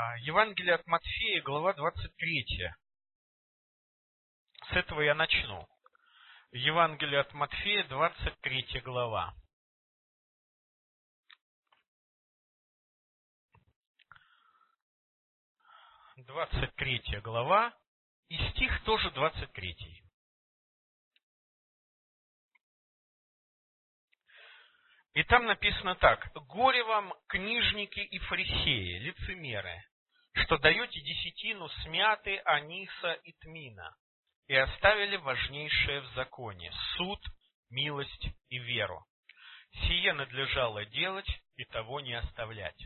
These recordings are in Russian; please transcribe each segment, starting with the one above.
Евангелие от Матфея, глава 23. С этого я начну. Евангелие от Матфея, 23 глава. Двадцать 3 глава, и стих тоже 23. И там написано так: «Горе вам, книжники и фарисеи, лицемеры, что даете десятину с мяты, аниса и тмина, и оставили важнейшее в законе – суд, милость и веру. Сие надлежало делать, и того не оставлять».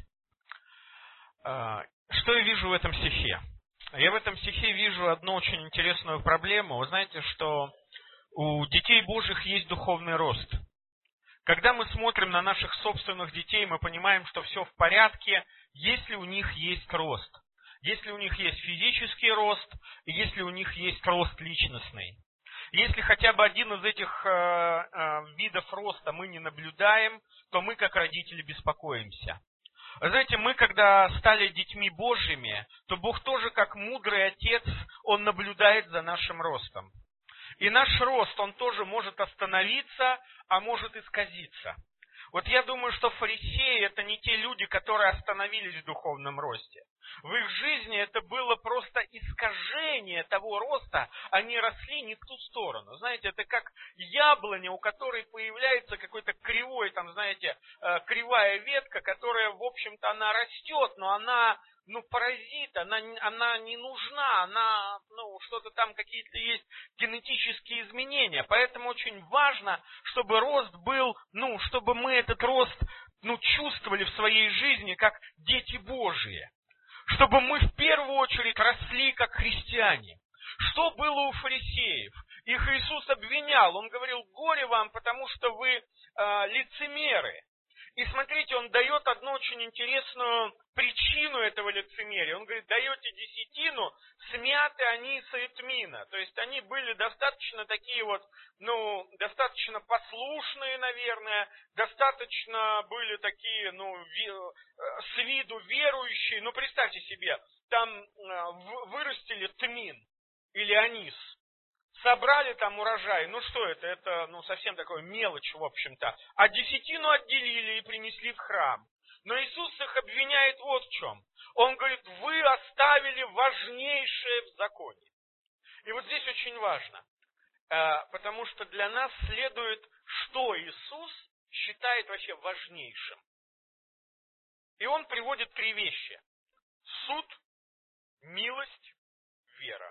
Что я вижу в этом стихе? Я в этом стихе вижу одну очень интересную проблему. Вы знаете, что у детей Божьих есть духовный рост. Когда мы смотрим на наших собственных детей, мы понимаем, что все в порядке, если у них есть рост. Если у них есть физический рост, и если у них есть рост личностный. Если хотя бы один из этих видов роста мы не наблюдаем, то мы, как родители, беспокоимся. Знаете, мы, когда стали детьми Божьими, то Бог тоже, как мудрый отец, Он наблюдает за нашим ростом. И наш рост, он тоже может остановиться, а может исказиться. Вот я думаю, что фарисеи – это не те люди, которые остановились в духовном росте. В их жизни это было просто искажение того роста, они росли не в ту сторону. Знаете, это как яблоня, у которой появляется какой-то кривой, там, знаете, кривая ветка, которая, в общем-то, она растет, но она, паразит, она не нужна, она, что-то там, какие-то есть генетические изменения. Поэтому очень важно, чтобы рост был, чтобы мы этот рост, чувствовали в своей жизни, как дети Божьи. Чтобы мы в первую очередь росли как христиане. Что было у фарисеев? Их Иисус обвинял. Он говорил: горе вам, потому что вы лицемеры. И смотрите, он дает одну очень интересную причину этого лицемерия. Он говорит: даете десятину с мяты, аниса и тмина. То есть они были достаточно такие вот, достаточно послушные, наверное, достаточно были такие, с виду верующие. Представьте себе, там вырастили тмин или анис. Собрали там урожай, что это? Это, совсем такое мелочь, в общем-то. А десятину отделили и принесли в храм. Но Иисус их обвиняет вот в чем. Он говорит: вы оставили важнейшее в законе. И вот здесь очень важно, потому что для нас следует, что Иисус считает вообще важнейшим. И он приводит 3 вещи: суд, милость, вера.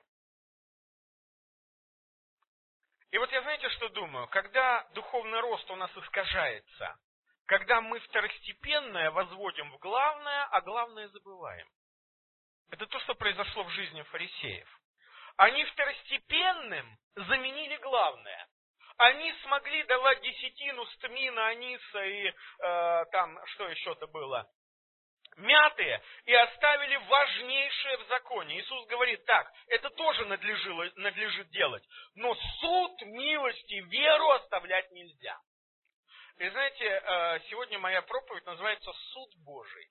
И вот я, знаете, что думаю? Когда духовный рост у нас искажается, когда мы второстепенное возводим в главное, а главное забываем. Это то, что произошло в жизни фарисеев. Они второстепенным заменили главное. Они смогли давать десятину с тмина, аниса и что еще-то было, мяты, и оставили важнейшее в законе. Иисус говорит: так, это тоже надлежит делать, но суд, милость и веру оставлять нельзя. И знаете, сегодня моя проповедь называется «Суд Божий».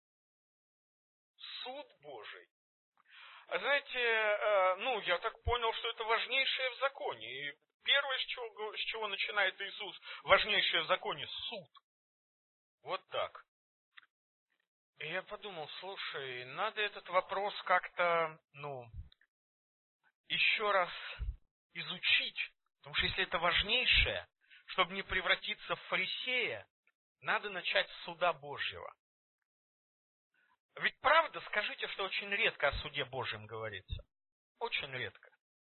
Суд Божий. Знаете, я так понял, что это важнейшее в законе. И первое, с чего начинает Иисус, важнейшее в законе – суд. Вот так. И я подумал: слушай, надо этот вопрос как-то, еще раз изучить. Потому что если это важнейшее, чтобы не превратиться в фарисея, надо начать с суда Божьего. Ведь правда, скажите, что очень редко о суде Божьем говорится. Очень редко.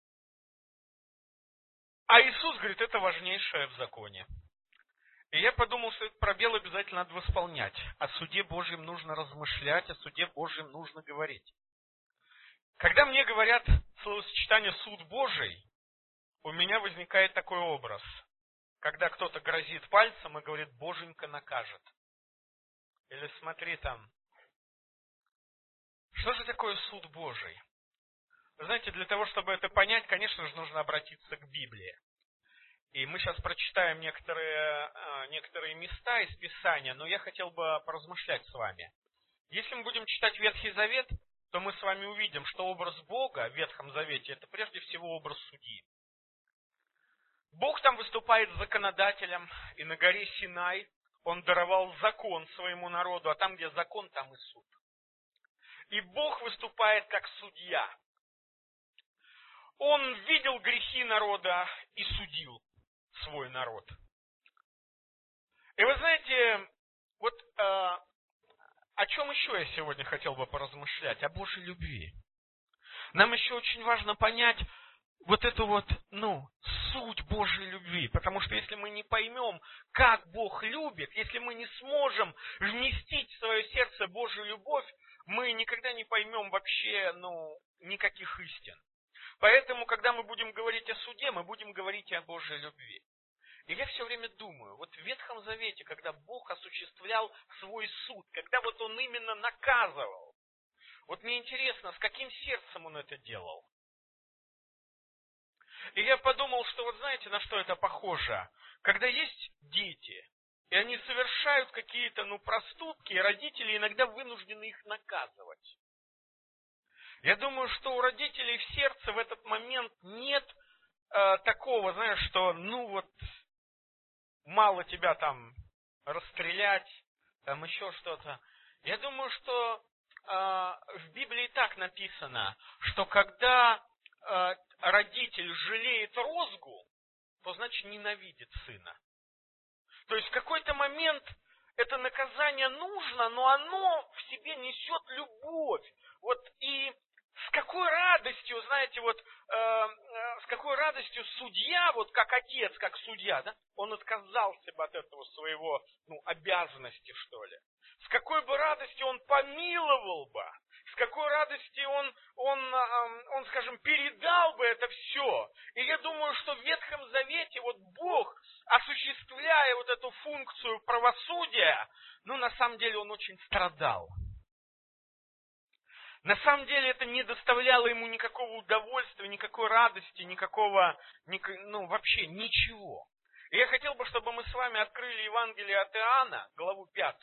А Иисус говорит: это важнейшее в законе. И я подумал, что этот пробел обязательно надо восполнять. О суде Божьем нужно размышлять, о суде Божьем нужно говорить. Когда мне говорят словосочетание «суд Божий», у меня возникает такой образ. Когда кто-то грозит пальцем и говорит: Боженька накажет. Или смотри там. Что же такое суд Божий? Вы знаете, для того, чтобы это понять, конечно же, нужно обратиться к Библии. И мы сейчас прочитаем некоторые места из Писания, но я хотел бы поразмышлять с вами. Если мы будем читать Ветхий Завет, то мы с вами увидим, что образ Бога в Ветхом Завете – это прежде всего образ судьи. Бог там выступает законодателем, и на горе Синай Он даровал закон своему народу, а там, где закон, там и суд. И Бог выступает как судья. Он видел грехи народа и судил свой народ. И вы знаете, вот о чем еще я сегодня хотел бы поразмышлять? О Божьей любви. Нам еще очень важно понять вот эту вот, суть Божьей любви. Потому что если мы не поймем, как Бог любит, если мы не сможем вместить в свое сердце Божью любовь, мы никогда не поймем вообще, никаких истин. Поэтому, когда мы будем говорить о суде, мы будем говорить и о Божьей любви. И я все время думаю, вот в Ветхом Завете, когда Бог осуществлял свой суд, когда вот Он именно наказывал, вот мне интересно, с каким сердцем Он это делал. И я подумал, что вот знаете, на что это похоже? Когда есть дети, и они совершают какие-то, проступки, и родители иногда вынуждены их наказывать. Я думаю, что у родителей в сердце в этот момент нет такого, знаешь, что, мало тебя там расстрелять, там еще что-то. Я думаю, что в Библии так написано, что когда родитель жалеет розгу, то значит ненавидит сына. То есть в какой-то момент это наказание нужно, но оно в себе несет любовь. Вот и с какой радостью, знаете, с какой радостью судья, вот как отец, как судья, да, он отказался бы от этого своего, обязанности, что ли. С какой бы радостью он помиловал бы, с какой радостью он, скажем, передал бы это все. И я думаю, что в Ветхом Завете вот Бог, осуществляя вот эту функцию правосудия, на самом деле он очень страдал. На самом деле это не доставляло ему никакого удовольствия, никакой радости, никакого, вообще ничего. И я хотел бы, чтобы мы с вами открыли Евангелие от Иоанна, главу 5.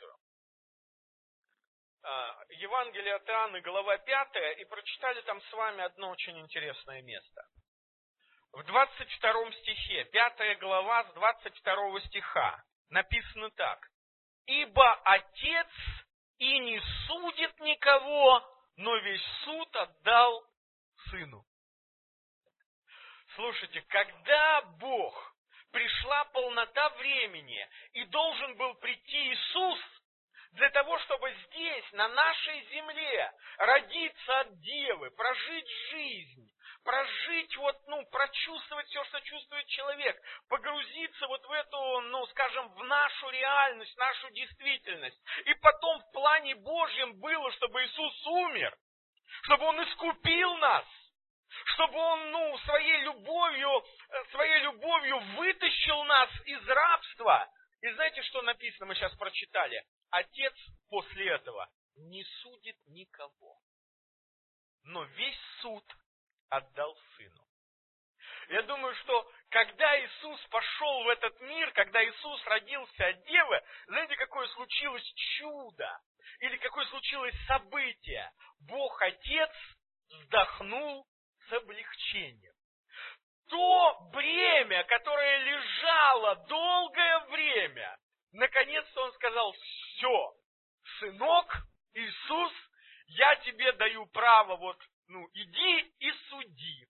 Евангелие от Иоанна, глава 5, и прочитали там с вами одно очень интересное место. В 22 стихе, 5 глава с 22 стиха, написано так. «Ибо Отец и не судит никого, но весь суд отдал Сыну». Слушайте, когда Бог, пришла полнота времени, и должен был прийти Иисус, для того, чтобы здесь, на нашей земле, родиться от Девы, прожить жизнь, прожить, прочувствовать все, что чувствует человек, погрузиться вот в эту, скажем, в нашу реальность, нашу действительность. И потом в плане Божьем было, чтобы Иисус умер, чтобы Он искупил нас, чтобы Он, своей любовью вытащил нас из рабства. И знаете, что написано, мы сейчас прочитали? Отец после этого не судит никого, но весь суд отдал Сыну. Я думаю, что когда Иисус пошел в этот мир, когда Иисус родился от Девы, знаете, какое случилось чудо? Или какое случилось событие? Бог Отец вздохнул с облегчением. То бремя, которое лежало долгое время, наконец-то Он сказал: все, сынок, Иисус, я тебе даю право, иди и суди.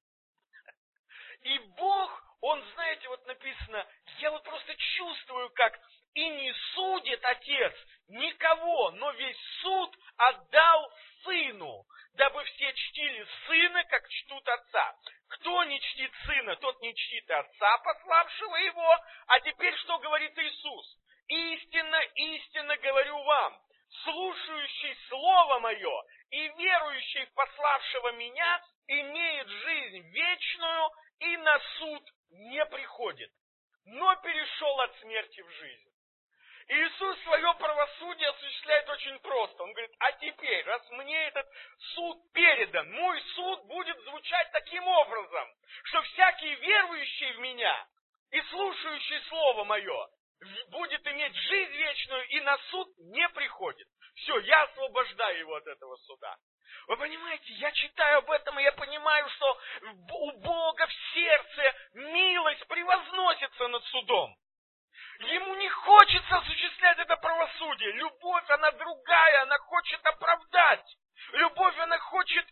И Бог, Он, знаете, написано, я просто чувствую, как и не судит Отец никого, но весь суд отдал Сыну, дабы все чтили Сына, как чтут Отца. Кто не чтит Сына, тот не чтит и Отца, пославшего Его. А теперь что говорит Иисус? Истинно, истинно говорю вам, слушающий Слово Мое и верующий в пославшего Меня имеет жизнь вечную и на суд не приходит, но перешел от смерти в жизнь. Иисус свое правосудие осуществляет очень просто. Он говорит: а теперь, раз мне этот суд передан, мой суд будет звучать таким образом, что всякий верующий в Меня и слушающий Слово Мое будет иметь жизнь вечную и на суд не приходит. Все, я освобождаю его от этого суда. Вы понимаете, я читаю об этом, и я понимаю, что у Бога в сердце милость превозносится над судом. Ему не хочется осуществлять это правосудие. Любовь, она другая, она хочет оправдать. Любовь, она хочет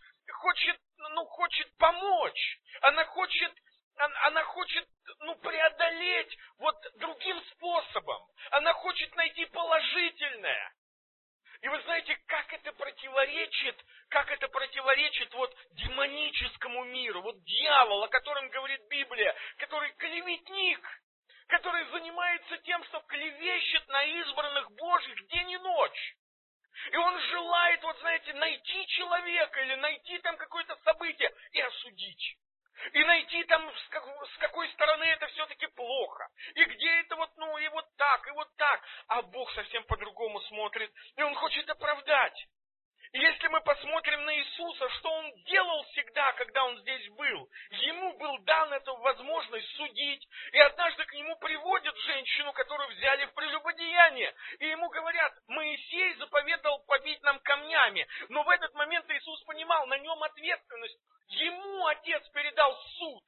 помочь. Она хочет преодолеть другим способом. Она хочет найти положительное. И вы знаете, как это противоречит демоническому миру. Дьявол, о котором говорит Библия, который клеветник, который занимается тем, что клевещет на избранных Божьих день и ночь. И он желает, найти человека или найти там какое-то событие и осудить. И найти там, с какой стороны это все-таки плохо. И где это и вот так, и вот так. А Бог совсем по-другому смотрит, и Он хочет оправдать. И если мы посмотрим на Иисуса, что Он делал всегда, когда Он здесь был, Ему был дан эту возможность судить, и однажды к Нему приводят женщину, которую взяли в прелюбодеяние, и Ему говорят: Моисей заповедал побить нам камнями, но в этот момент Иисус понимал, на Нем ответственность, Ему Отец передал суд.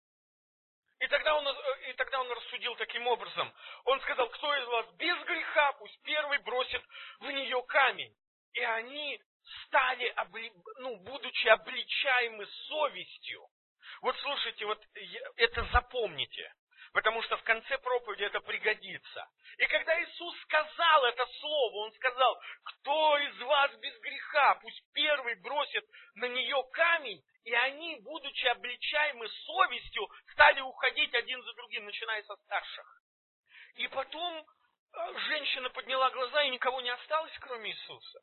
И тогда он рассудил таким образом. Он сказал: кто из вас без греха, пусть первый бросит в нее камень. И они стали, будучи обличаемы совестью. Слушайте, это запомните, потому что в конце проповеди это пригодится. И когда Иисус сказал это слово, Он сказал: кто из вас без греха, пусть первый бросит на нее камень. И они, будучи обличаемы совестью, стали уходить один за другим, начиная со старших. И потом женщина подняла глаза, и никого не осталось, кроме Иисуса.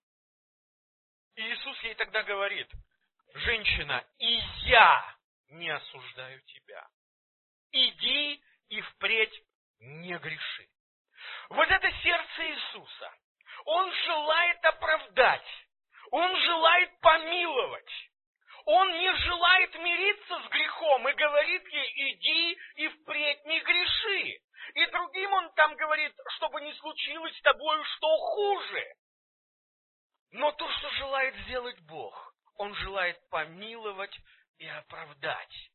И Иисус ей тогда говорит: женщина, и я не осуждаю тебя. Иди и впредь не греши. Это сердце Иисуса. Он желает оправдать. Он желает помиловать. Он не желает мириться с грехом и говорит ей: иди и впредь не греши. И другим Он там говорит, чтобы не случилось с тобою что хуже. Но то, что желает сделать Бог, Он желает помиловать и оправдать.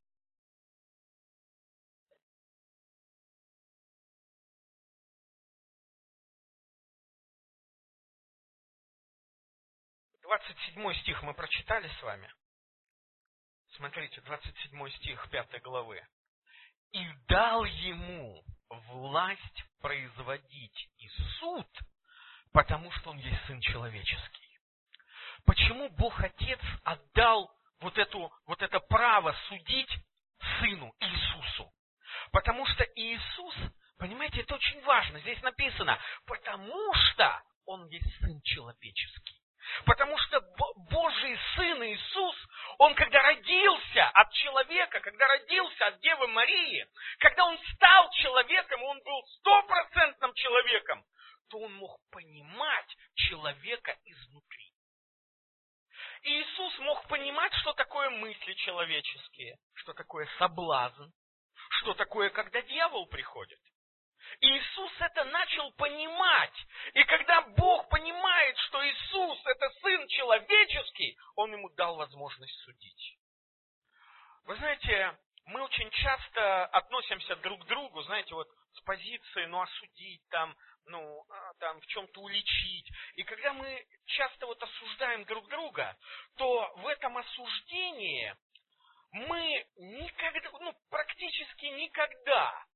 Двадцать 27 стих мы прочитали с вами. Смотрите, 27 стих 5 главы. «И дал ему власть производить и суд, потому что он есть Сын Человеческий». Почему Бог Отец отдал это право судить Сыну Иисусу? Потому что Иисус, понимаете, это очень важно. Здесь написано: потому что Он есть Сын Человеческий. Потому что Божий Сын Иисус, Он когда родился от человека, когда родился от Девы Марии, когда Он стал человеком, Он был 100% человеком, то Он мог понимать человека изнутри. И Иисус мог понимать, что такое мысли человеческие, что такое соблазн, что такое, когда дьявол приходит. И Иисус это начал понимать. И когда Бог понимает, что Иисус это Сын Человеческий, Он ему дал возможность судить. Вы знаете, мы очень часто относимся друг к другу, с позиции, осудить, в чем-то уличить. И когда мы часто осуждаем друг друга, то в этом осуждении мы никогда, практически никогда.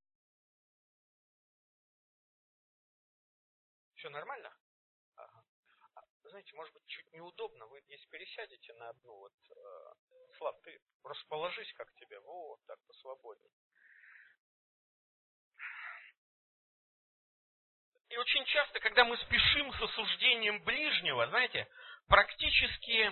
Все нормально? Ага. Знаете, может быть, чуть неудобно. Вы, если пересядете на одну, Слав, ты расположись как тебе. Так посвободнее. И очень часто, когда мы спешим с осуждением ближнего, практически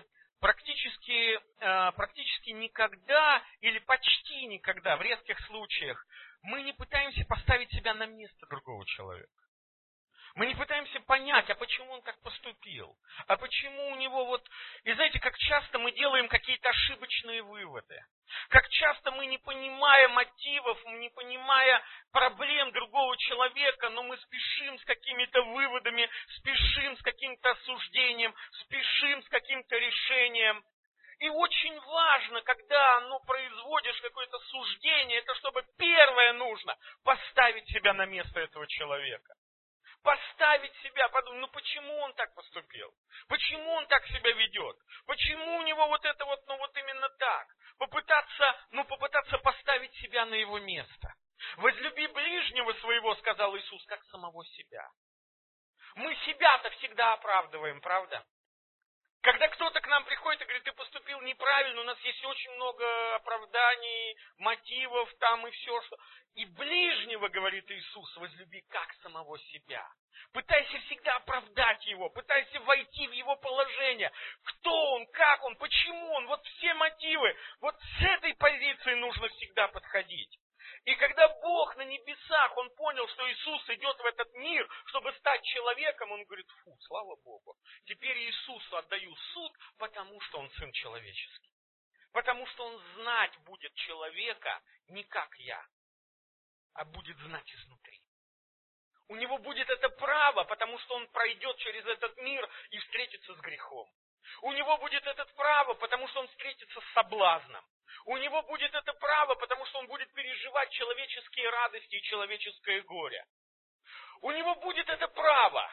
никогда или почти никогда, в редких случаях, мы не пытаемся поставить себя на место другого человека. Мы не пытаемся понять, а почему он так поступил, а почему у него вот... И знаете, как часто мы делаем какие-то ошибочные выводы, как часто мы не понимая мотивов, не понимая проблем другого человека, но мы спешим с какими-то выводами, спешим с каким-то осуждением, спешим с каким-то решением. И очень важно, когда производишь какое-то суждение, это чтобы первое нужно поставить себя на место этого человека. Поставить себя, подумать, почему он так поступил? Почему он так себя ведет? Почему у него вот это вот именно так? Попытаться поставить себя на его место. Возлюби ближнего своего, сказал Иисус, как самого себя. Мы себя-то всегда оправдываем, правда? Когда кто-то к нам приходит и говорит, ты поступил неправильно, у нас есть очень много оправданий, мотивов там и все, что... И ближнего, говорит Иисус, возлюби как самого себя. Пытайся всегда оправдать его, пытайся войти в его положение. Кто он, как он, почему он, вот все мотивы. Вот с этой позиции нужно всегда подходить. И когда Бог на небесах, Он понял, что Иисус идет в этот мир, чтобы стать человеком, Он говорит, слава Богу, теперь Иисусу отдаю суд, потому что Он Сын человеческий. Потому что Он знать будет человека не как я, а будет знать изнутри. У него будет это право, потому что он пройдет через этот мир и встретится с грехом. У него будет это право, потому что он встретится с соблазном. У него будет это право, потому что он будет переживать человеческие радости и человеческое горе. У него будет это право.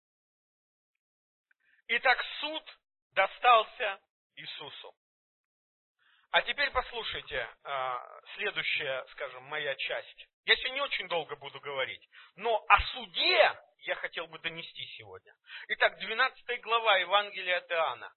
Итак, суд достался Иисусу. А теперь послушайте, следующая, скажем, моя часть. Я сегодня не очень долго буду говорить, но о суде я хотел бы донести сегодня. Итак, 12 глава Евангелия от Иоанна.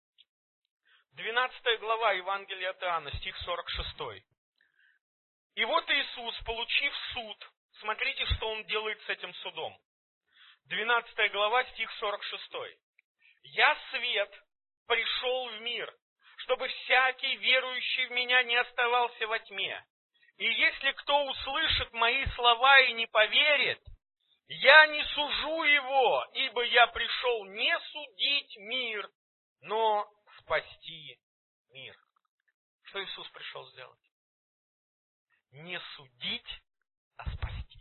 12 глава Евангелия от Иоанна, стих 46. И вот Иисус, получив суд, смотрите, что Он делает с этим судом. 12 глава, стих 46. «Я свет пришел в мир, чтобы всякий верующий в Меня не оставался во тьме. И если кто услышит Мои слова и не поверит, я не сужу его, ибо я пришел не судить мир, но спасти мир». Что Иисус пришел сделать? Не судить, а спасти.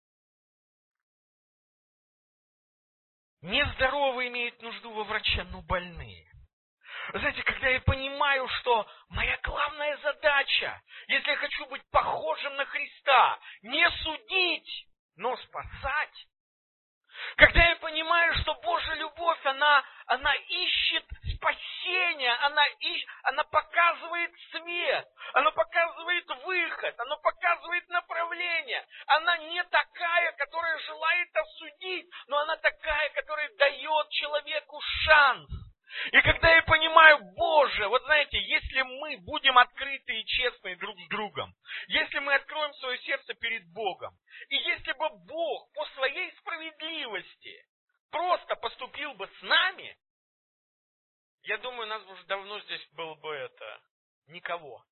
Нездоровые имеют нужду во враче, но больные. Знаете, когда я понимаю, что моя главная задача, если я хочу быть похожим на Христа, не судить, но спасать. Когда я понимаю, что Божья любовь, она ищет спасения, она показывает свет, она показывает выход, она показывает направление. Она не такая, которая желает осудить, но она такая, которая дает человеку шанс. И когда я понимаю, Боже, вот знаете, если мы будем открыты и честны друг с другом, если мы откроем свое сердце перед Богом, и если бы Бог по своей справедливости просто поступил бы с нами, я думаю, у нас уже давно здесь было бы никого.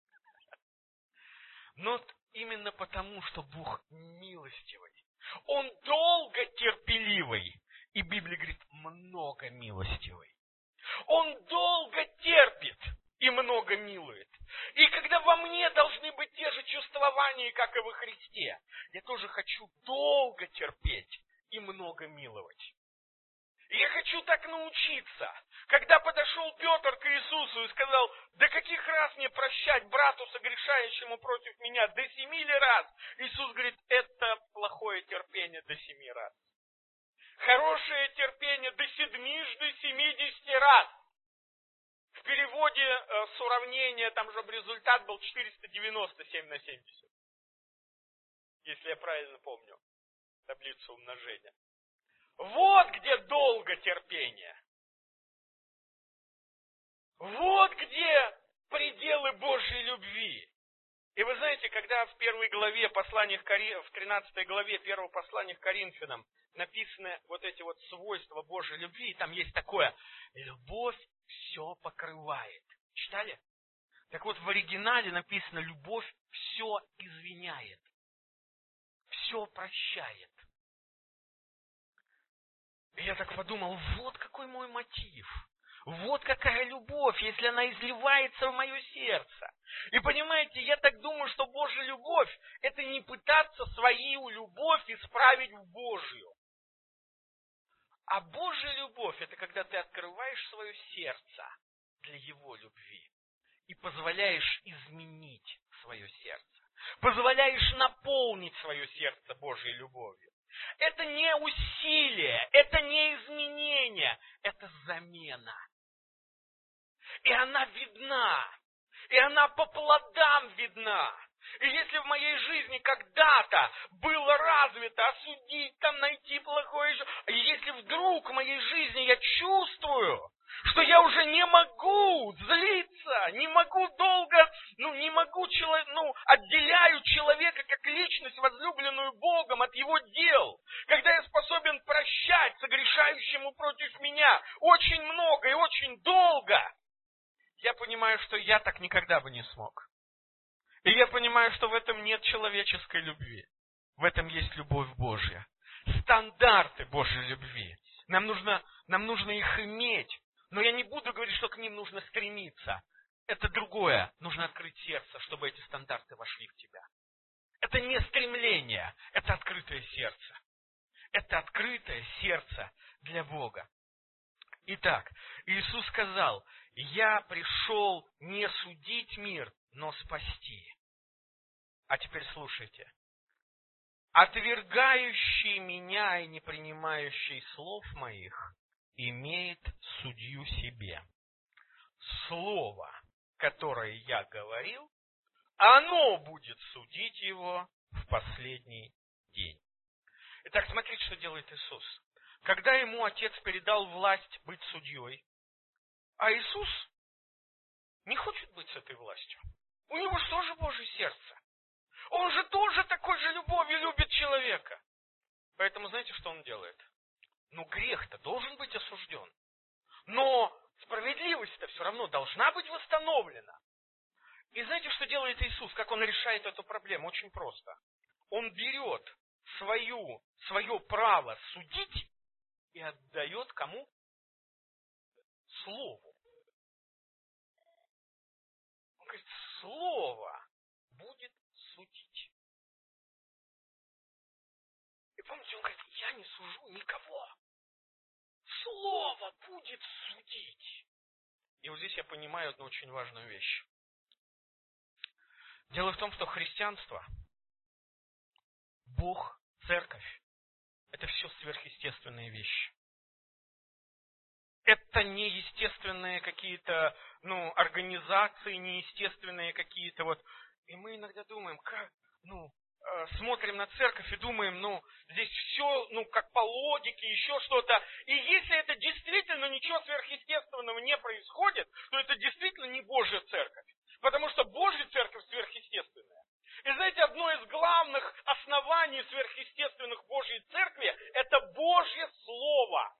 Но именно потому, что Бог милостивый. Он долго терпеливый. И Библия говорит, много милостивый. Он долго терпит и много милует. И когда во мне должны быть те же чувствования, как и во Христе, я тоже хочу долго терпеть и много миловать. И я хочу так научиться. Когда подошел Петр к Иисусу и сказал, до каких раз мне прощать брату, согрешающему против меня, до 7 ли раз? Иисус говорит, это плохое терпение до 7 раз. Хорошее терпение до 70 раз. В переводе с уравнения, там же результат был 497 на 70. Если я правильно помню таблицу умножения. Вот где долго терпение. Вот где пределы Божьей любви. И вы знаете, когда в первой главе послания в 13 главе первого послания к Коринфянам написаны вот эти вот свойства Божьей любви, и там есть такое: любовь все покрывает. Читали? Так вот, в оригинале написано: любовь все извиняет, все прощает. И я так подумал, вот какой мой мотив. Вот какая любовь, если она изливается в мое сердце. И понимаете, я так думаю, что Божья любовь – это не пытаться свою любовь исправить в Божью. А Божья любовь – это когда ты открываешь свое сердце для Его любви и позволяешь изменить свое сердце. Позволяешь наполнить свое сердце Божьей любовью. Это не усилие, это не изменение, это замена. И она видна, и она по плодам видна. И если в моей жизни когда-то было развито осудить, там найти плохое еще, и если вдруг в моей жизни я чувствую, что я уже не могу злиться, не могу долго, не могу, отделяю человека как личность, возлюбленную Богом, от его дел, когда я способен прощать согрешающему против меня очень много и очень долго, я понимаю, что я так никогда бы не смог. И я понимаю, что в этом нет человеческой любви. В этом есть любовь Божья. Стандарты Божьей любви. Нам нужно их иметь. Но я не буду говорить, что к ним нужно стремиться. Это другое. Нужно открыть сердце, чтобы эти стандарты вошли в тебя. Это не стремление, это открытое сердце. Это открытое сердце для Бога. Итак, Иисус сказал: «Я пришел не судить мир, но спасти». А теперь слушайте. «Отвергающий меня и не принимающий слов моих имеет судью себе. Слово, которое я говорил, оно будет судить его в последний день». Итак, смотрите, что делает Иисус. Когда ему Отец передал власть быть судьей, а Иисус не хочет быть с этой властью. У него же тоже Божье сердце. Он же тоже такой же любовью любит человека. Поэтому знаете, что он делает? Грех-то должен быть осужден. Но справедливость-то все равно должна быть восстановлена. И знаете, что делает Иисус? Как он решает эту проблему? Очень просто. Он берет свое право судить и отдает кому? Слову. Он говорит, слово будет судить. И помните, он говорит, я не сужу никого. Слово будет судить. И вот здесь я понимаю одну очень важную вещь. Дело в том, что христианство, Бог, церковь, это все сверхъестественные вещи. Это не естественные какие-то, организации, неестественные какие-то И мы иногда думаем, смотрим на церковь и думаем, здесь все, как по логике, еще что-то. И если это действительно ничего сверхъестественного не происходит, то это действительно не Божья церковь. Потому что Божья церковь сверхъестественная. И знаете, одно из главных оснований сверхъестественных Божьей церкви – это Божье Слово.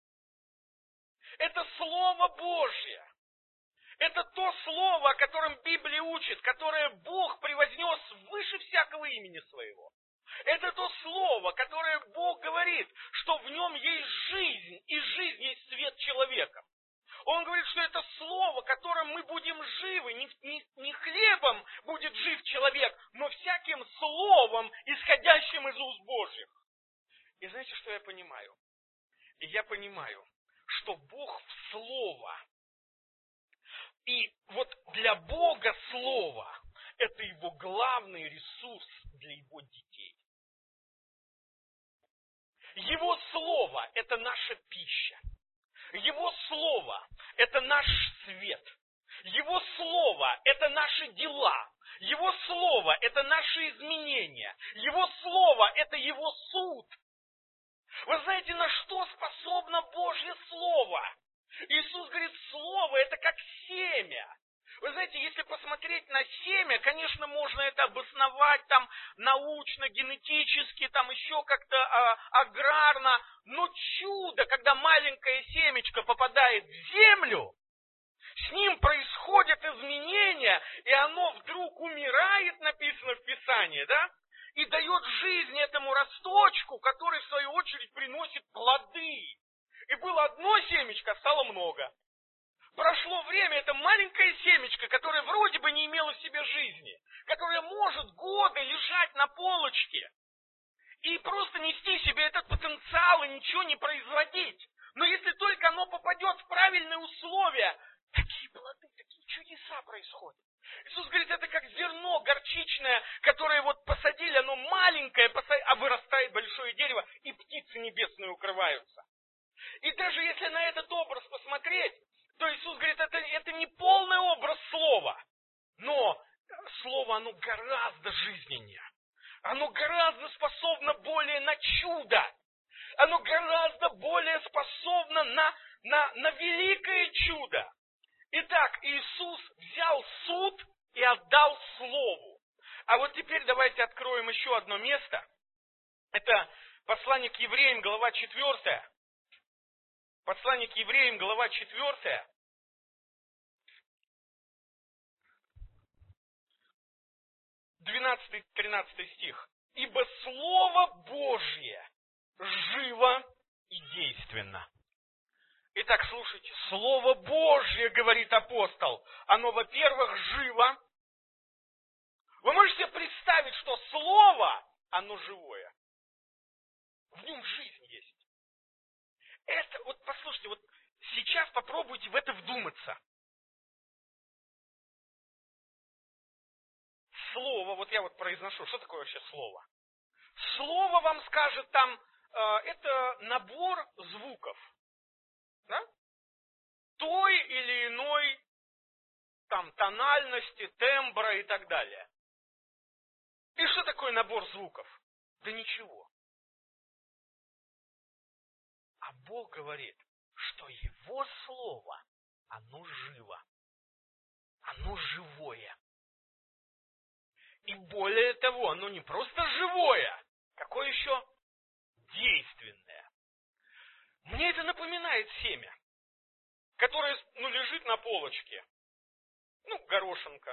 Это Слово Божье. Это то Слово, о котором Библия учит, которое Бог превознес выше всякого имени своего. Это то Слово, которое Бог говорит, что в нем есть жизнь, и жизнь есть свет человека. Он говорит, что это Слово, которым мы будем живы, не хлебом будет жив человек, но всяким словом, исходящим из уст Божьих. И знаете, что я понимаю? И я понимаю, что Бог в Слово. И для Бога Слово – это Его главный ресурс для Его детей. Его Слово – это наша пища. Его Слово – это наш свет. Его Слово – это наши дела. Его Слово – это наши изменения. Его Слово – это Его суд. Вы знаете, на что способно Божье Слово? Иисус говорит, Слово – это как семя. Вы знаете, если посмотреть на семя, конечно, можно это обосновать научно, генетически, еще как-то аграрно. Но чудо, когда маленькое семечко попадает в землю, с ним происходят изменения, и оно вдруг умирает, написано в Писании, да? И дает жизнь этому росточку, который, в свою очередь, приносит плоды. И было одно семечко, стало много. Прошло время, это маленькое семечко, которое вроде бы не имело в себе жизни, которое может годы лежать на полочке и просто нести в себе этот потенциал и ничего не производить. Но если только оно попадет в правильные условия, такие плоды, такие чудеса происходят. Иисус говорит, это как зерно горчичное, которое вот посадили, оно маленькое, а вырастает большое дерево, и птицы небесные укрываются. И даже если на этот образ посмотреть, то Иисус говорит, это не полный образ слова, но слово, оно гораздо жизненнее. Оно гораздо способно более на чудо. Оно гораздо более способно на великое чудо. Итак, Иисус взял суд и отдал Слову. А вот теперь давайте откроем еще одно место. Это послание к евреям, глава 4. Послание к евреям, глава 4. 12-13 стих. «Ибо Слово Божье живо и действенно». Итак, слушайте, Слово Божье, говорит апостол, оно, во-первых, живо. Вы можете представить, что Слово, оно живое. В нем жизнь есть. Это, вот послушайте, вот сейчас попробуйте в это вдуматься. Слово, вот я вот произношу, что такое вообще слово? Слово вам скажет там, это набор звуков. Да? Той или иной там тональности, тембра и так далее. И что такое набор звуков? Да ничего. А Бог говорит, что Его Слово, оно живо. Оно живое. И более того, оно не просто живое, какое еще действенное. Мне это напоминает семя, которое лежит на полочке. Горошинка.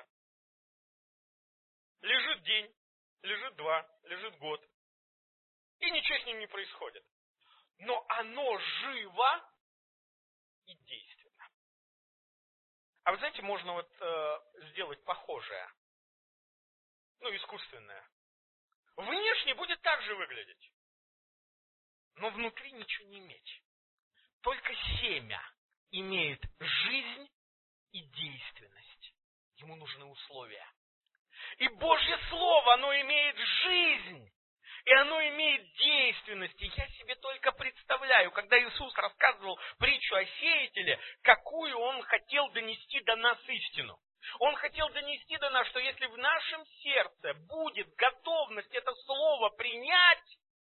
Лежит день, лежит 2, лежит год. И ничего с ним не происходит. Но оно живо и действенно. А вы знаете, можно вот сделать похожее. Искусственное. Внешне будет так же выглядеть. Но внутри ничего не иметь. Только семя имеет жизнь и действенность. Ему нужны условия. И Божье Слово, оно имеет жизнь. И оно имеет действенность. И я себе только представляю, когда Иисус рассказывал притчу о сеятеле, какую Он хотел донести до нас истину. Он хотел донести до нас, что если в нашем сердце будет готовность это слово принять,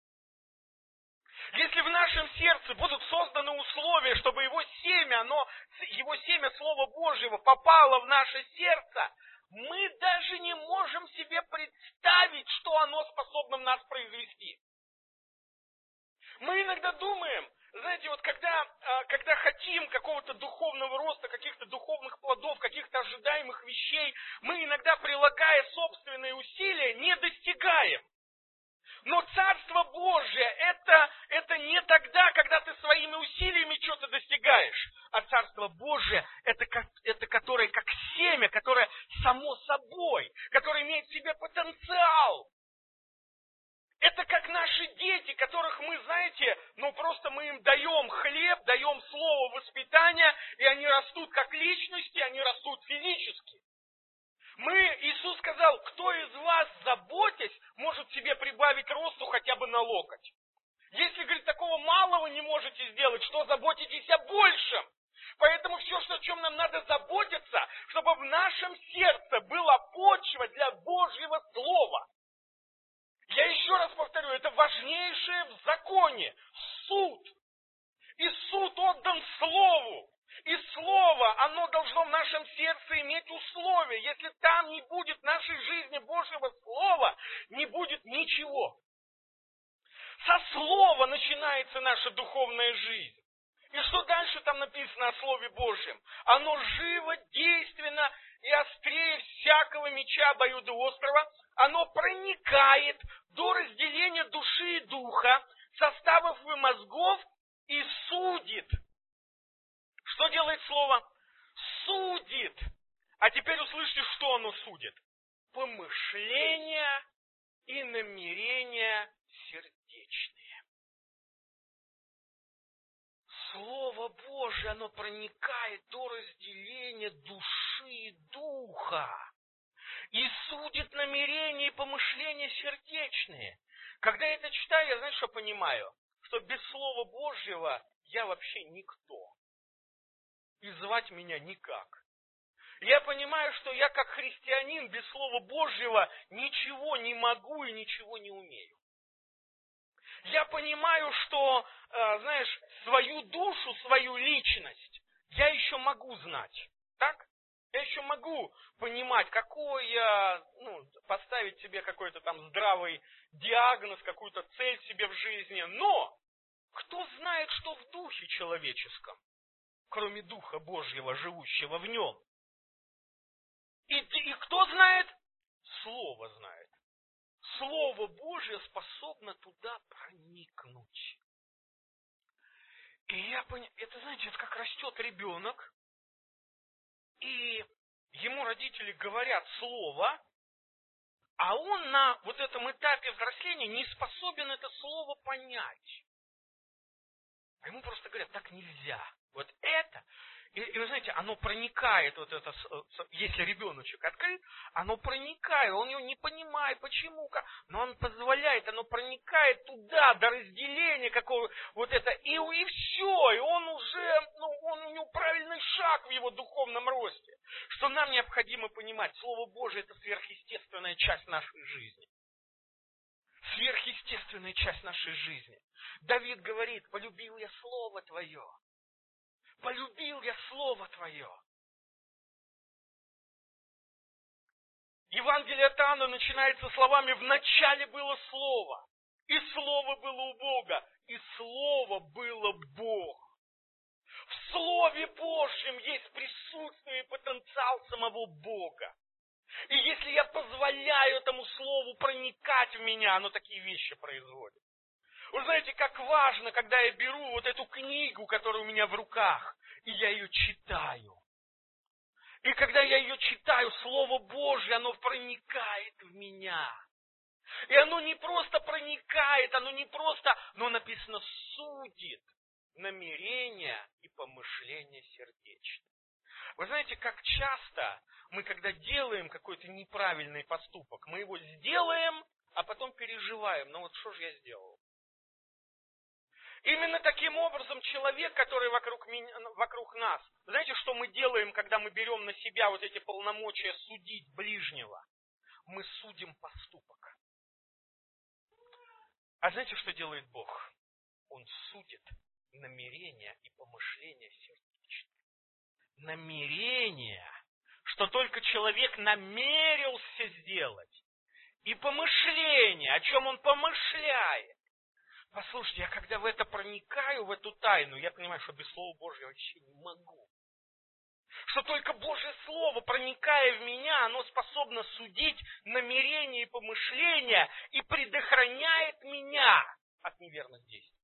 если в нашем сердце будут созданы условия, чтобы его семя Слова Божьего попало в наше сердце, мы даже не можем себе представить, что оно способно в нас произвести. Мы иногда думаем, знаете, вот когда хотим какого-то духовного роста, каких-то духовных плодов, каких-то ожидаемых вещей, мы иногда, прилагая собственные усилия, не достигаем. Но Царство Божие это не тогда, когда ты своими усилиями что-то достигаешь. А Царство Божие это которое как семя, которое само собой, которое имеет в себе потенциал. Это как наши дети, которых мы, знаете, просто мы им даем хлеб, даем слово воспитания, и они растут как личности, они растут физически. Иисус сказал, кто из вас, заботясь, может себе прибавить росту хотя бы на локоть. Если, говорит, такого малого не можете сделать, что заботитесь о большем? Поэтому все, о чем нам надо заботиться, чтобы в нашем сердце была почва для Божьего Слова. Я еще раз повторю, это важнейшее в законе суд. И суд отдан Слову. И Слово, оно должно в нашем сердце иметь условия. Если там не будет в нашей жизни Божьего Слова, не будет ничего. Со Слова начинается наша духовная жизнь. И что дальше там написано о Слове Божьем? Оно живо, действенно и острее всякого меча обоюдоострого. Оно проникает до разделения души и духа, составов и мозгов, и судит. Что делает Слово? Судит. А теперь услышьте, что оно судит. Помышления и намерения сердечные. Слово Божие, оно проникает до разделения души и духа. И судит намерения и помышления сердечные. Когда я это читаю, я, знаешь, что понимаю? Что без Слова Божьего я вообще никто. И звать меня никак. Я понимаю, что я как христианин без Слова Божьего ничего не могу и ничего не умею. Я понимаю, что, знаешь, свою душу, свою личность я еще могу знать. Так? Я еще могу понимать, какой я, поставить себе какой-то там здравый диагноз, какую-то цель себе в жизни. Но кто знает, что в духе человеческом, кроме Духа Божьего, живущего в нем? И кто знает? Слово знает. Слово Божье способно туда проникнуть. И я понимаю, это, знаете, это как растет ребенок, и ему родители говорят слово, а он на вот этом этапе взросления не способен это слово понять. А ему просто говорят, так нельзя. Вот это, и вы знаете, оно проникает, вот это, если ребеночек открыт, оно проникает, он его не понимает, почему, как, но он позволяет, оно проникает туда, до разделения какого, вот это, и все, и он уже, у него правильный шаг в его духовном росте. Что нам необходимо понимать, Слово Божие это сверхъестественная часть нашей жизни. Сверхъестественная часть нашей жизни. Давид говорит, полюбил я Слово Твое. Полюбил я Слово Твое. Евангелие от Иоанна начинается словами «В начале было Слово, и Слово было у Бога, и Слово было Бог». В Слове Божьем есть присутствие и потенциал самого Бога. И если я позволяю этому Слову проникать в меня, оно такие вещи производит. Вы знаете, как важно, когда я беру вот эту книгу, которая у меня в руках, и я ее читаю. И когда я ее читаю, Слово Божье, оно проникает в меня. И оно не просто проникает, оно не просто, но написано судит намерения и помышления сердечные. Вы знаете, как часто мы, когда делаем какой-то неправильный поступок, мы его сделаем, а потом переживаем, ну вот что же я сделал? Именно таким образом человек, который вокруг нас, знаете, что мы делаем, когда мы берем на себя вот эти полномочия судить ближнего? Мы судим поступок. А знаете, что делает Бог? Он судит намерения и помышления сердечные. Намерения, что только человек намерился сделать. И помышления, о чем он помышляет. Послушайте, я когда в это проникаю, в эту тайну, я понимаю, что без Слова Божьего вообще не могу. Что только Божье Слово, проникая в меня, оно способно судить намерения и помышления и предохраняет меня от неверных действий.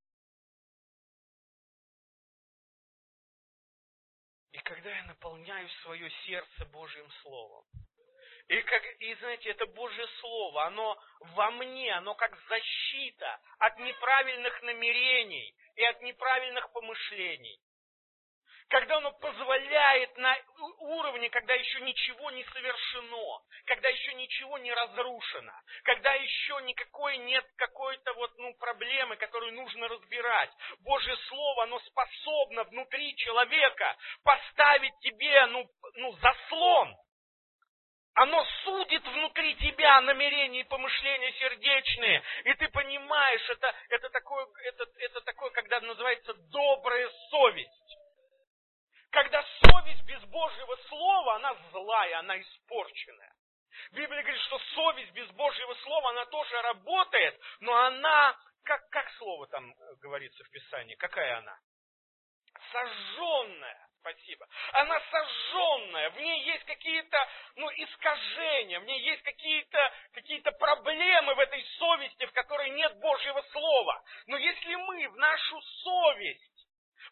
И когда я наполняю свое сердце Божьим Словом, и знаете, это Божье Слово, оно во мне, оно как защита от неправильных намерений и от неправильных помышлений. Когда оно позволяет на уровне, когда еще ничего не совершено, когда еще ничего не разрушено, когда еще никакой нет какой-то проблемы, которую нужно разбирать. Божье Слово, оно способно внутри человека поставить тебе, заслон. Оно судит внутри тебя намерения и помышления сердечные. И ты понимаешь, это такое, когда называется добрая совесть. Когда совесть без Божьего Слова, она злая, она испорченная. Библия говорит, что совесть без Божьего Слова, она тоже работает, но она, как слово там говорится в Писании, какая она? Сожженная. Спасибо. Она сожженная, в ней есть какие-то искажения, в ней есть какие-то проблемы в этой совести, в которой нет Божьего Слова. Но если мы в нашу совесть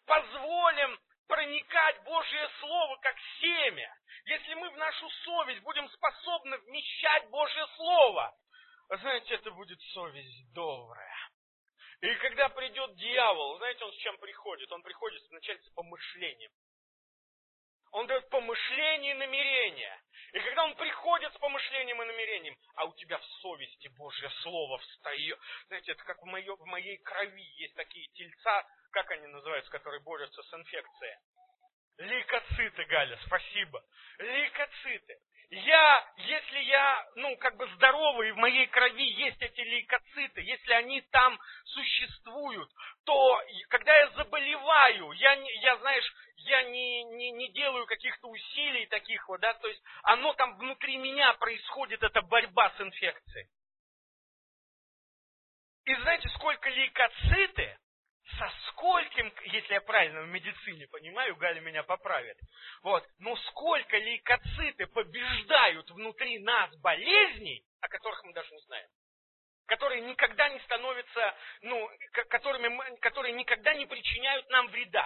позволим проникать Божье Слово как семя, если мы в нашу совесть будем способны вмещать Божье Слово, знаете, это будет совесть добрая. И когда придет дьявол, знаете, он с чем приходит? Он приходит вначале с помышлением. Он дает помышление и намерение. И когда он приходит с помышлением и намерением, а у тебя в совести Божье Слово встает. Знаете, это как в моей крови есть такие тельца, как они называются, которые борются с инфекцией. Лейкоциты, Галя, спасибо. Лейкоциты. Если я здоровый, и в моей крови есть эти лейкоциты, если они там существуют, то когда я заболеваю, я не делаю каких-то усилий таких вот, да, то есть оно там внутри меня происходит, эта борьба с инфекцией. И знаете, сколько лейкоциты, со скольким, если я правильно в медицине понимаю, Галя меня поправит, вот, но сколько лейкоциты побеждают внутри нас болезней, о которых мы даже не знаем, которые никогда не становятся, которые никогда не причиняют нам вреда.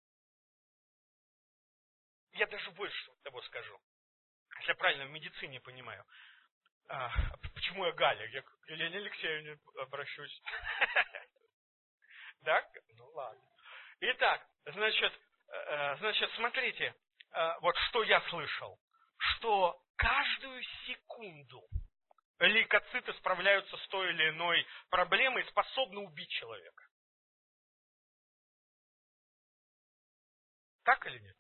Я даже больше того скажу, если я правильно в медицине понимаю. Почему я Галя? Я к Елене Алексеевне обращусь. Да? Ну ладно. Итак, значит, смотрите, вот что я слышал. Что каждую секунду лейкоциты справляются с той или иной проблемой и способны убить человека. Так или нет?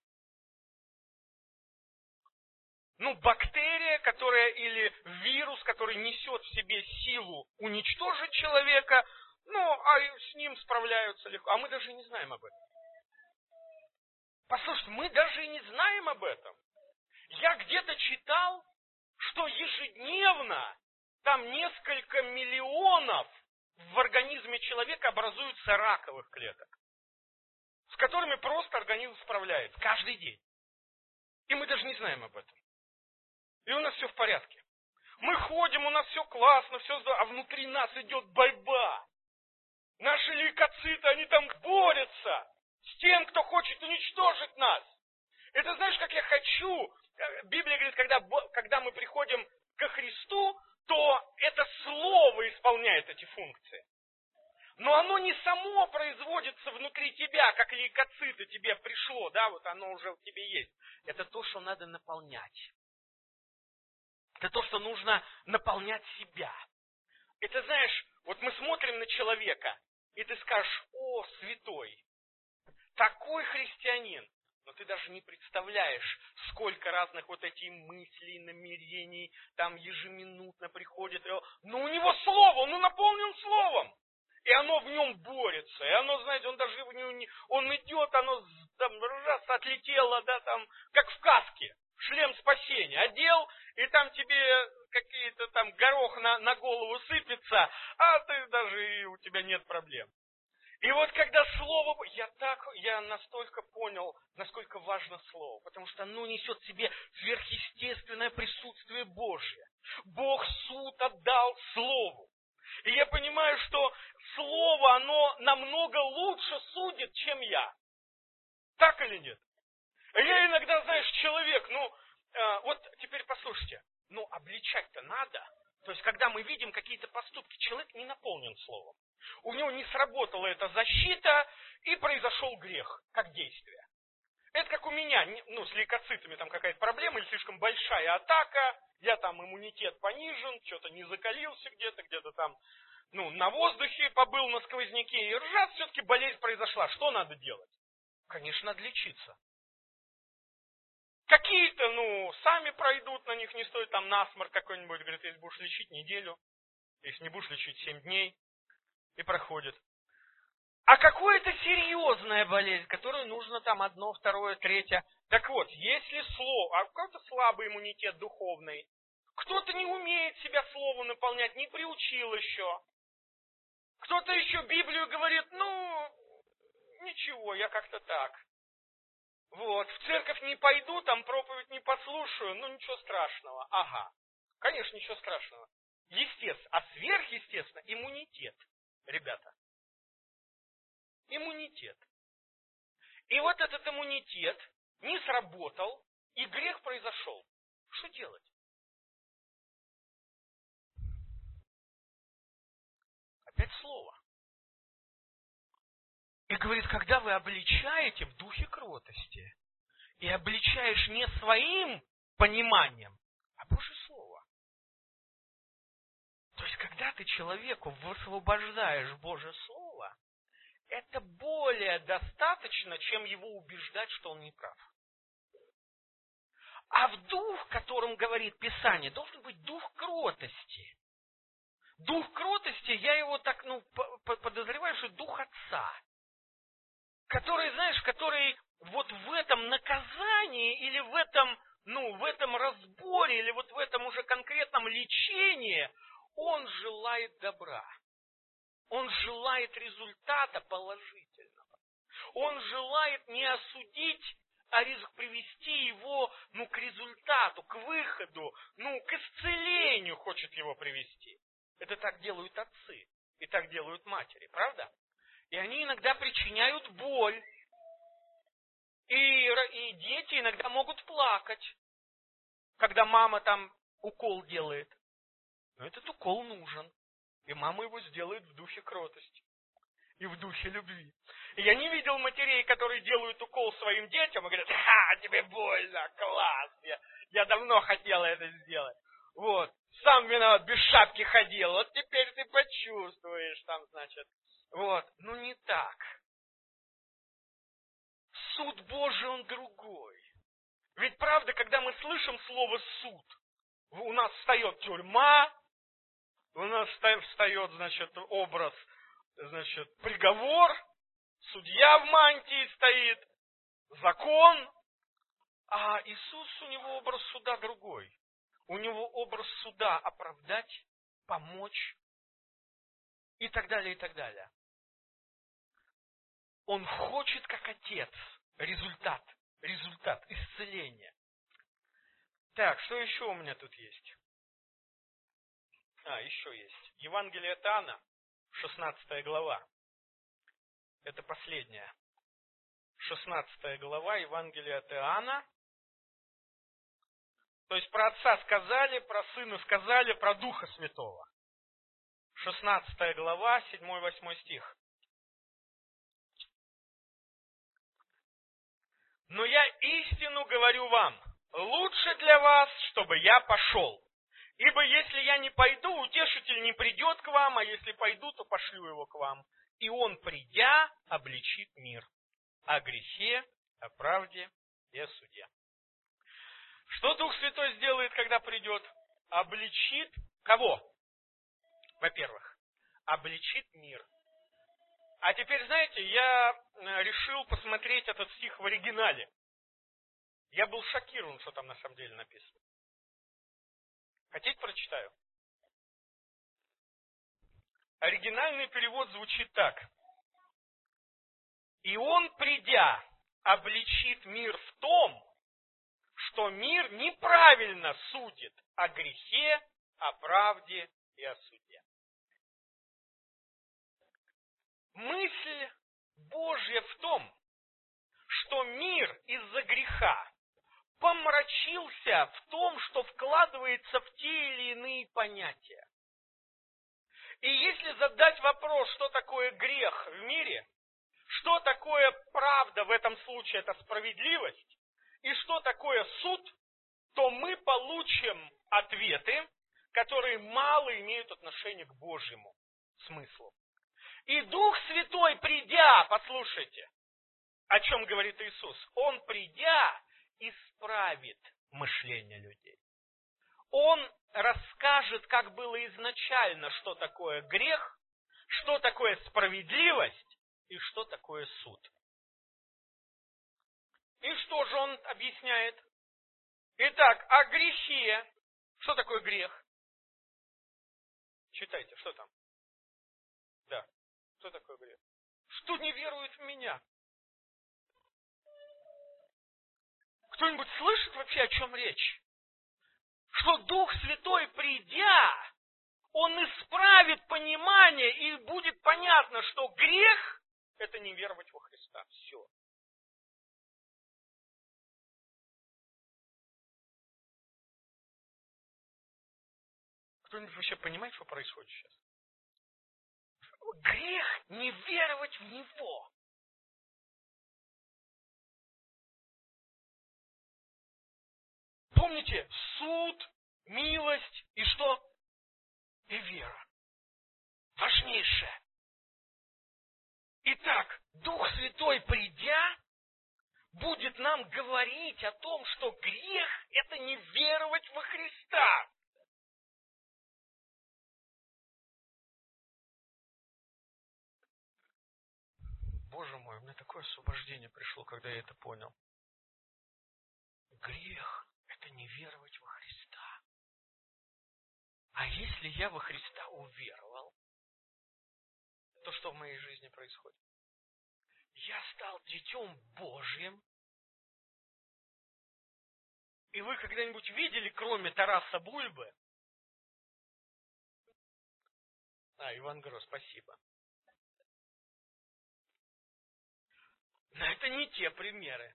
Бактерия, которая или вирус, который несет в себе силу уничтожить человека, а с ним справляются легко. А мы даже не знаем об этом. Послушайте, мы даже и не знаем об этом. Я где-то читал, что ежедневно там несколько миллионов в организме человека образуются раковых клеток, с которыми просто организм справляется каждый день. И мы даже не знаем об этом. И у нас все в порядке. Мы ходим, у нас все классно, все здорово, а внутри нас идет борьба. Наши лейкоциты, они там борются с тем, кто хочет уничтожить нас. Это знаешь, как я хочу. Библия говорит, когда мы приходим ко Христу, то это Слово исполняет эти функции. Но оно не само производится внутри тебя, как лейкоциты тебе пришло, да, вот оно уже в тебе есть. Это то, что надо наполнять. Это то, что нужно наполнять себя. Это, знаешь, вот мы смотрим на человека, и ты скажешь: о, святой, такой христианин. Но ты даже не представляешь, сколько разных вот этих мыслей, намерений там ежеминутно приходит. Но у него слово, он наполнен словом. И оно в нем борется. И оно, знаете, он даже он идет, оно там раз отлетело, да, там, как в каске. Шлем спасения одел, и там тебе какие-то там горох на голову сыпется, а ты даже и у тебя нет проблем. И вот когда слово, я настолько понял, насколько важно слово, потому что оно несет в себе сверхъестественное присутствие Божье. Бог суд отдал слову. И я понимаю, что слово, оно намного лучше судит, чем я. Так или нет? Я иногда, знаешь, человек, вот теперь послушайте, обличать-то надо. То есть, когда мы видим какие-то поступки, человек не наполнен словом. У него не сработала эта защита, и произошел грех, как действие. Это как у меня, с лейкоцитами там какая-то проблема, или слишком большая атака, я там иммунитет понижен, что-то не закалился где-то там, на воздухе побыл, на сквозняке, и раз все-таки болезнь произошла. Что надо делать? Конечно, надо лечиться. Какие-то, сами пройдут, на них не стоит, там насморк какой-нибудь, говорит, если будешь лечить неделю, если не будешь лечить 7 дней, и проходит. А какая-то серьезная болезнь, которую нужно там 1, 2, 3. Так вот, если слово, у кого-то слабый иммунитет духовный, кто-то не умеет себя словом наполнять, не приучил еще. Кто-то еще Библию говорит, ничего, я как-то так. Вот, в церковь не пойду, там проповедь не послушаю, ничего страшного. Ага, конечно, ничего страшного. Естественно, а сверхъестественно иммунитет, ребята. Иммунитет. И вот этот иммунитет не сработал, и грех произошел. Что делать? Опять слово. И говорит, когда вы обличаете в духе кротости, и обличаешь не своим пониманием, а Божье Слово. То есть, когда ты человеку высвобождаешь Божье Слово, это более достаточно, чем его убеждать, что он не прав. А в дух, которым говорит Писание, должен быть дух кротости. Дух кротости, я его так, подозреваю, что дух Отца. Который, знаешь, который вот в этом наказании или в этом разборе, или вот в этом уже конкретном лечении, он желает добра. Он желает результата положительного. Он желает не осудить, а привести его, к результату, к выходу, к исцелению хочет его привести. Это так делают отцы и так делают матери, правда? И они иногда причиняют боль. И дети иногда могут плакать, когда мама там укол делает. Но этот укол нужен. И мама его сделает в духе кротости. И в духе любви. И я не видел матерей, которые делают укол своим детям и говорят: тебе больно, класс, я давно хотела это сделать. Вот, сам виноват, без шапки ходил, вот теперь ты почувствуешь там, значит. Вот, не так. Суд Божий, он другой. Ведь правда, когда мы слышим слово суд, у нас встает тюрьма, у нас встает, образ, приговор, судья в мантии стоит, закон. А Иисус, у него образ суда другой. У него образ суда оправдать, помочь и так далее, и так далее. Он хочет, как Отец, результат, исцеления. Так, что еще у меня тут есть? Еще есть. Евангелие от Иоанна, 16 глава. Это последняя. 16 глава Евангелия от Иоанна. То есть про Отца сказали, про Сына сказали, про Духа Святого. 16 глава, 7-8 стих. Но я истину говорю вам, лучше для вас, чтобы я пошел. Ибо если я не пойду, утешитель не придет к вам, а если пойду, то пошлю его к вам. И он, придя, обличит мир о грехе, о правде и о суде. Что Дух Святой сделает, когда придет? Обличит кого? Во-первых, обличит мир. А теперь, знаете, я решил посмотреть этот стих в оригинале. Я был шокирован, что там на самом деле написано. Хотите, прочитаю? Оригинальный перевод звучит так. И он, придя, обличит мир в том, что мир неправильно судит о грехе, о правде и о суде. Мысль Божья в том, что мир из-за греха помрачился в том, что вкладывается в те или иные понятия. И если задать вопрос, что такое грех в мире, что такое правда, в этом случае это справедливость, и что такое суд, то мы получим ответы, которые мало имеют отношение к Божьему смыслу. И Дух Святой, придя, послушайте, о чем говорит Иисус, Он, придя, исправит мышление людей. Он расскажет, как было изначально, что такое грех, что такое справедливость и что такое суд. И что же он объясняет? Итак, о грехе. Что такое грех? Читайте, что там? Да, что такое грех? Что не верует в меня? Кто-нибудь слышит вообще, о чем речь? Что Дух Святой, придя, Он исправит понимание, и будет понятно, что грех – это не веровать во Христа. Все. Кто-нибудь вообще понимает, что происходит сейчас? Грех не веровать в Него. Помните, суд, милость и что? И вера. Важнейшее. Итак, Дух Святой, придя, будет нам говорить о том, что грех – это не веровать во Христа. Боже мой, у меня такое освобождение пришло, когда я это понял. Грех – это не веровать во Христа. А если я во Христа уверовал, то что в моей жизни происходит? Я стал детем Божьим. И вы когда-нибудь видели, кроме Тараса Бульбы? Иван Грозь, спасибо. Но это не те примеры.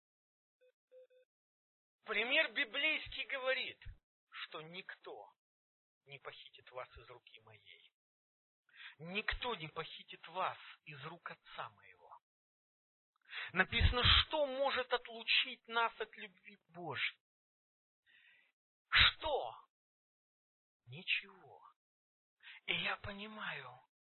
Пример библейский говорит, что никто не похитит вас из руки моей. Никто не похитит вас из рук Отца моего. Написано, что может отлучить нас от любви Божьей? Что? Ничего. И я понимаю,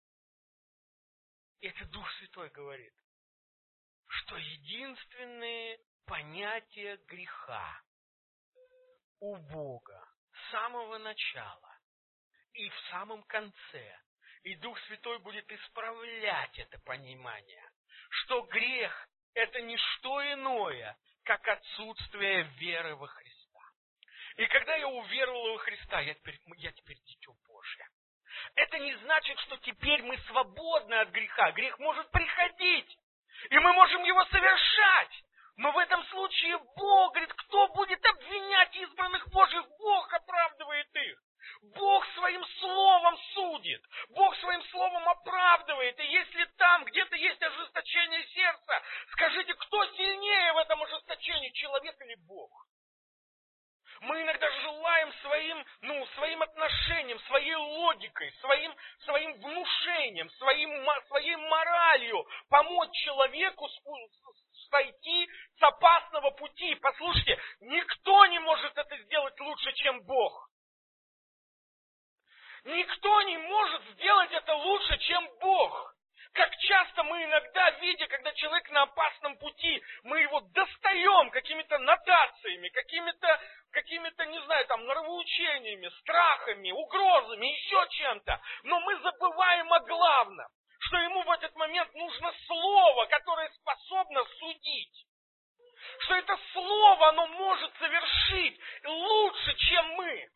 это Дух Святой говорит, что единственные понятия греха у Бога с самого начала и в самом конце, и Дух Святой будет исправлять это понимание, что грех – это не что иное, как отсутствие веры во Христа. И когда я уверовал во Христа, я теперь дитё Божье. Это не значит, что теперь мы свободны от греха. Грех может приходить, и мы можем его совершать. Но в этом случае Бог говорит, кто будет обвинять избранных Божьих? Бог оправдывает их. Бог своим словом судит. Бог своим словом оправдывает. И если там где-то есть ожесточение сердца, скажите, кто сильнее в этом ожесточении, человек или Бог? Мы иногда желаем своим отношением, своей логикой, своим внушением, своей моралью помочь человеку сойти с опасного пути. Послушайте, никто не может это сделать лучше, чем Бог. Никто не может сделать это лучше, чем Бог. Как часто мы иногда, видя, когда человек на опасном пути, мы его достаем какими-то нотациями, какими-то, не знаю, нравоучениями, страхами, угрозами, еще чем-то. Но мы забываем о главном, что ему в этот момент нужно слово, которое способно судить. Что это слово, оно может совершить лучше, чем мы.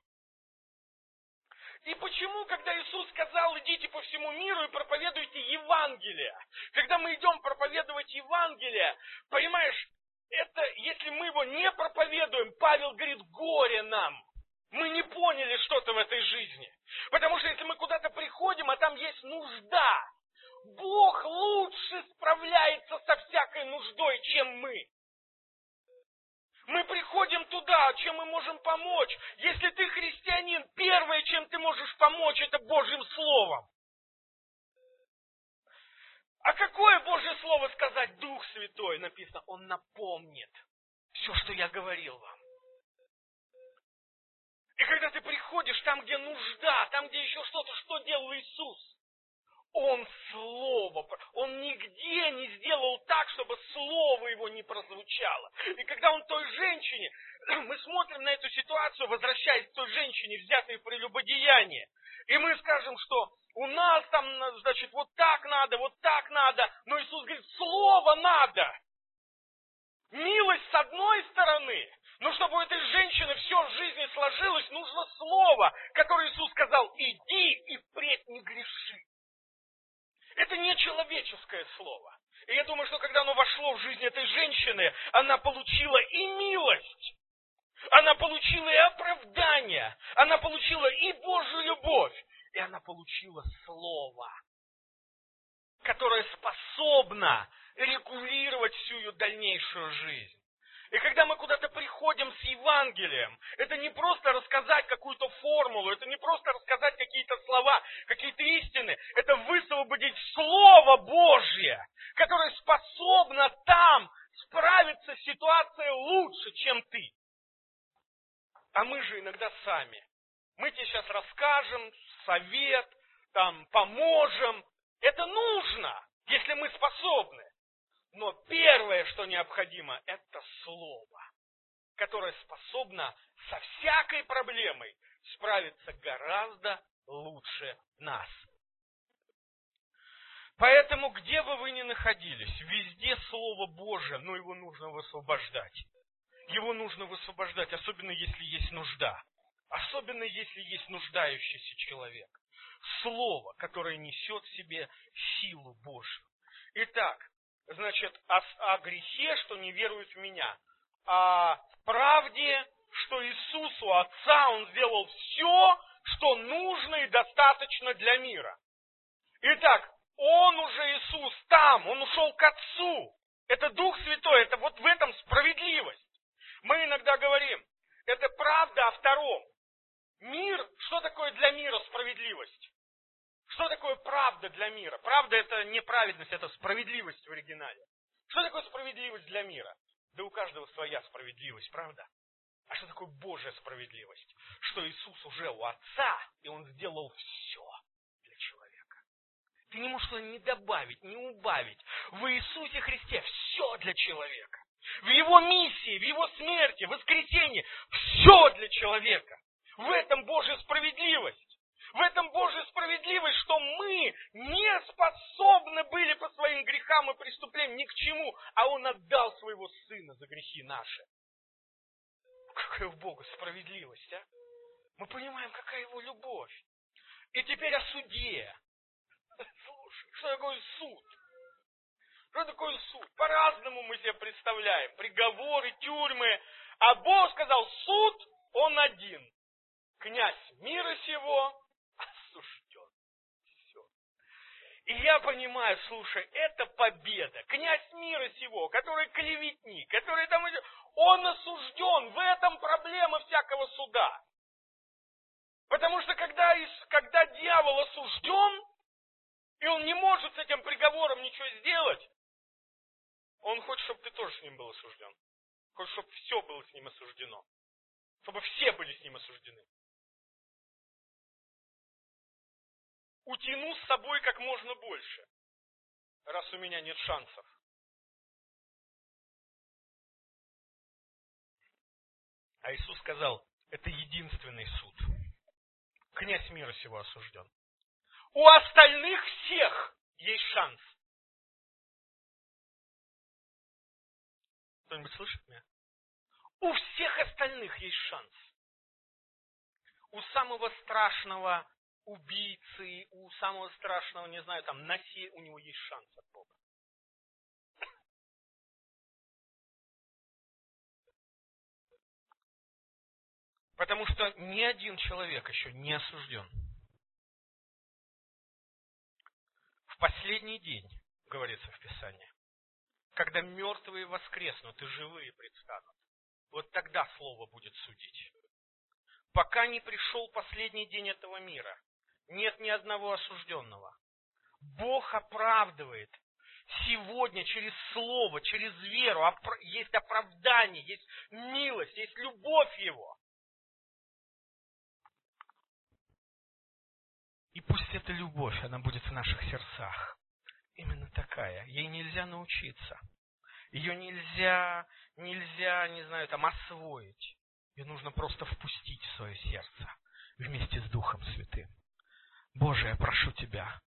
И почему, когда Иисус сказал, идите по всему миру и проповедуйте Евангелие? Когда мы идем проповедовать Евангелие, понимаешь, это, если мы его не проповедуем, Павел говорит, горе нам. Мы не поняли что-то в этой жизни. Потому что если мы куда-то приходим, а там есть нужда, Бог лучше справляется со всякой нуждой, чем мы. Мы приходим туда, чем мы можем помочь. Если ты христианин, первое, чем ты можешь помочь, это Божьим Словом. А какое Божье Слово сказать? Дух Святой, написано, Он напомнит все, что я говорил вам. И когда ты приходишь там, где нужда, там, где еще что-то, что делал Иисус? Он нигде не сделал так, чтобы слово его не прозвучало. И когда он той женщине, мы смотрим на эту ситуацию, возвращаясь к той женщине, взятой в прелюбодеяние, и мы скажем, что у нас там, значит, вот так надо, но Иисус говорит, слово надо. Милость с одной стороны, но чтобы у этой женщины все в жизни сложилось, нужно слово, которое Иисус сказал, иди и впредь не греши. Это не человеческое слово. И я думаю, что когда оно вошло в жизнь этой женщины, она получила и милость, она получила и оправдание, она получила и Божью любовь, и она получила слово, которое способно регулировать всю ее дальнейшую жизнь. И когда мы куда-то приходим с Евангелием, это не просто рассказать какую-то формулу, это не просто рассказать какие-то слова, какие-то истины, это высвободить Слово Божье, которое способно там справиться с ситуацией лучше, чем ты. А мы же иногда сами. Мы тебе сейчас расскажем совет, там, поможем. Это нужно, если мы способны. Но первое, что необходимо, это Слово, которое способно со всякой проблемой справиться гораздо лучше нас. Поэтому, где бы вы ни находились, везде Слово Божие, но его нужно высвобождать. Его нужно высвобождать, особенно если есть нужда. Особенно если есть нуждающийся человек. Слово, которое несет в себе силу Божью. Итак, значит, о грехе, что не веруют в меня. О правде, что Иисусу, Отца, Он сделал все, что нужно и достаточно для мира. Итак, Он уже, Иисус, там, Он ушел к Отцу. Это Дух Святой, это вот в этом справедливость. Мы иногда говорим, это правда о втором. Мир, что такое для мира справедливость? Что такое правда для мира? Правда это не праведность, это справедливость в оригинале. Что такое справедливость для мира? Да у каждого своя справедливость, правда? А что такое Божья справедливость? Что Иисус уже у Отца, и Он сделал все для человека. Ты не можешь ни добавить, ни убавить. В Иисусе Христе все для человека. В Его миссии, в Его смерти, воскресении, все для человека. В этом Божья справедливость. В этом Божья справедливость, что мы не способны были по своим грехам и преступлениям ни к чему, а Он отдал Своего Сына за грехи наши. Какая у Бога справедливость, а? Мы понимаем, какая Его любовь. И теперь о суде. Слушай, что такое суд? Что такое суд? По-разному мы себе представляем. Приговоры, тюрьмы. А Бог сказал, суд, Он один. Князь мира сего осужден. Все. И я понимаю, слушай, это победа. Князь мира сего, который клеветник, который там... Он осужден. В этом проблема всякого суда. Потому что когда дьявол осужден, и он не может с этим приговором ничего сделать, он хочет, чтобы ты тоже с ним был осужден. Хочет, чтобы все было с ним осуждено. Чтобы все были с ним осуждены. Утяну с собой как можно больше, раз у меня нет шансов. А Иисус сказал, это единственный суд. Князь мира сего осужден. У остальных всех есть шанс. Кто-нибудь слышит меня? У всех остальных есть шанс. У самого страшного убийцы, у самого страшного, не знаю, там, у него есть шанс от Бога. Потому что ни один человек еще не осужден. В последний день, говорится в Писании, когда мертвые воскреснут и живые предстанут, вот тогда Слово будет судить. Пока не пришел последний день этого мира, нет ни одного осужденного. Бог оправдывает сегодня через Слово, через веру. Есть оправдание, есть милость, есть любовь Его. И пусть эта любовь, она будет в наших сердцах. Именно такая. Ей нельзя научиться. Ее нельзя, не знаю, там освоить. Ее нужно просто впустить в свое сердце вместе с Духом Святым. Боже, я прошу Тебя,